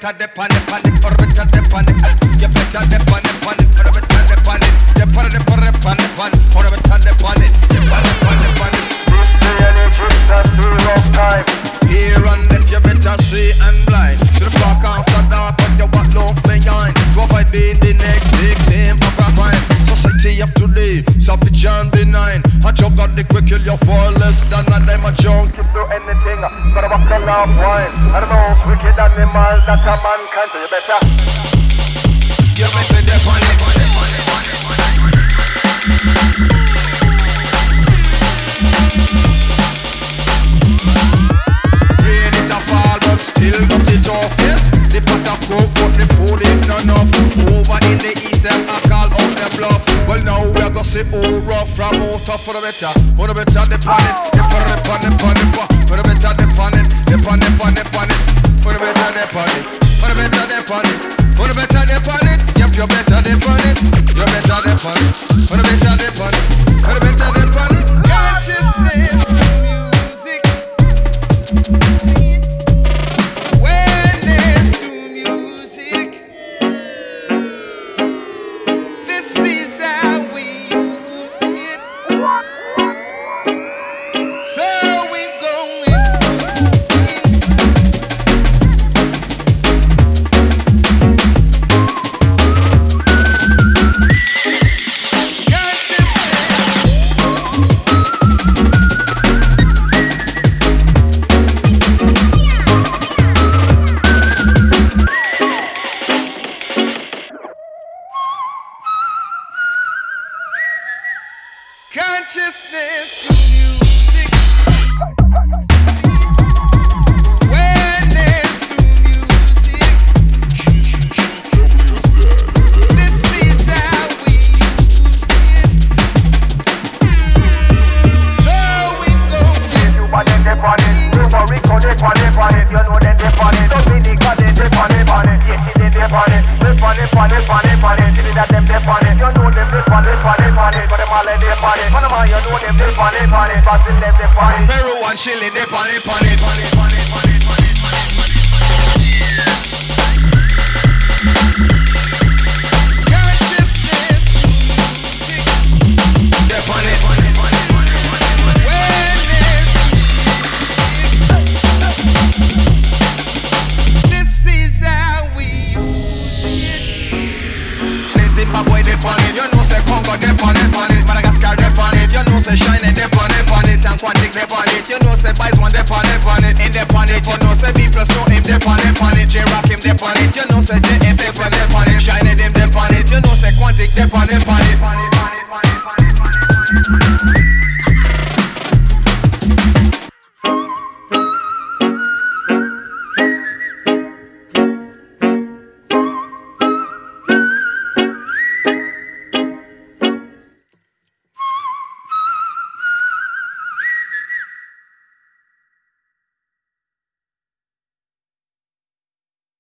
better dip on it, or better dip on it. You better dip on it, or better dip on it. You put it on it, or better dip on it. You put it on it. This really just a zero time. Here and left, you better see and blind. To the park after dark, but you walk low behind. Go by being the next victim of a crime. Society of today, savage and benign. A joke got the quick kill you for less than a dime a junk. You do anything, gotta walk the love wine. I don't know, wicked animal that a man can. So you better. You better dip on it, on it, on it, on it, on it. Rain it a fall, but still got it off, yes. The pot of coke, but the food ain't enough. Over in the east, them I call out them bluff. Well now we are gonna see all rough from out of for the better. On the better dip on it, dip on it, on it, on it. For the better dip on it, dip on it, on it, on it. For the better dip on it, for the better dip on it. For the better dip on it, yep, you better dip on it. You better dip on it, for the better dip on it, for the better dip on it. Consciousness music. Consciousness music. Awareness music. This is how we use it. So we go. If you want them dip on it, Puerto Rico dip on it, you know them dip on it. Dominica they dip on it, yes they dip on it. Dip on it, on it, on it, on it. See that them dip on it, you know them dip on it, on it, on it. But them all dip on it. Panama, you know them dip on it, Brazil them dip on it. Peru and Chile dip on it, on it, on it, on it, on it, on it, on it, on it. Consciousness music. Dip on it, on it, on it, on it, on it, on it. Awareness music. This is how we use it. Zimbabwe dip on it, you know say Congo dip on it, Madagascar dip on it, you know say Shine dip on it, and Quantic dip on it, you know say Bice one dip on it, in dip on it, you know say B plus no him dip on it, J-Rock him dip on it, you know say JFX one dip on it, Shine him dip on it, you know say Quantic dip on it.